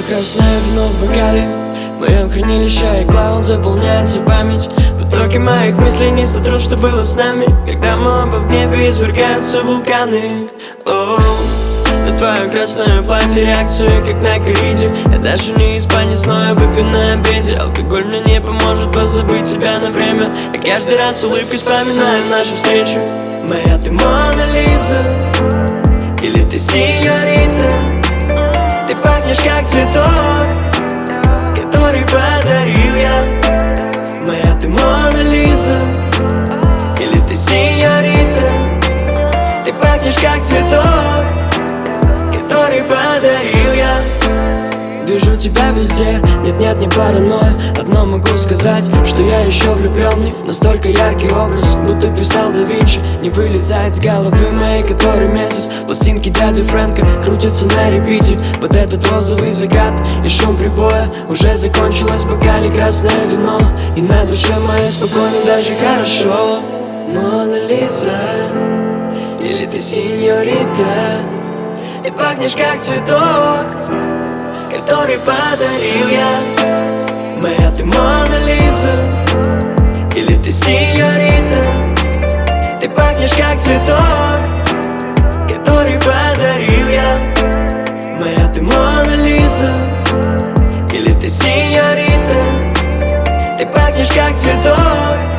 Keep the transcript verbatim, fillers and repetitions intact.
красное вино в бокале, в моем хранилище iCloud заполняется память. Потоки моих мыслей не сотрут, что было с нами, когда мы оба в гневе извергаются вулканы. Оу, на твое красное платье реакция, как на кориде. Я даже не испанец, но я выпью на обеде. Алкоголь мне не поможет позабыть тебя на время. Я каждый раз с улыбкой вспоминаю нашу встречу. Моя ты Мона Лиза, или ты синьорита? Ты пахнешь как цветок, который подарил я. Моя ты Мона Лиза, или ты синьорита? Ты пахнешь как цветок, который подарил я. Вижу тебя везде, нет-нет, не паранойя. Одно могу сказать, что я еще влюбленный. Настолько яркий образ, будто писал да Винчи. Не вылезает с головы моей который месяц. Пластинки дяди Фрэнка крутятся на репите под этот розовый закат и шум прибоя. Уже закончилось в бокале красное вино, и на душе моей спокойно, даже хорошо. Мона Лиза, или ты синьорита? Ты пахнешь как цветок, который подарил я. Моя ты Мона Лиза, или ты синьорита? Ты пахнешь как цветок, который подарил я. Моя ты Мона Лиза, или ты синьорита? Ты пахнешь как цветок,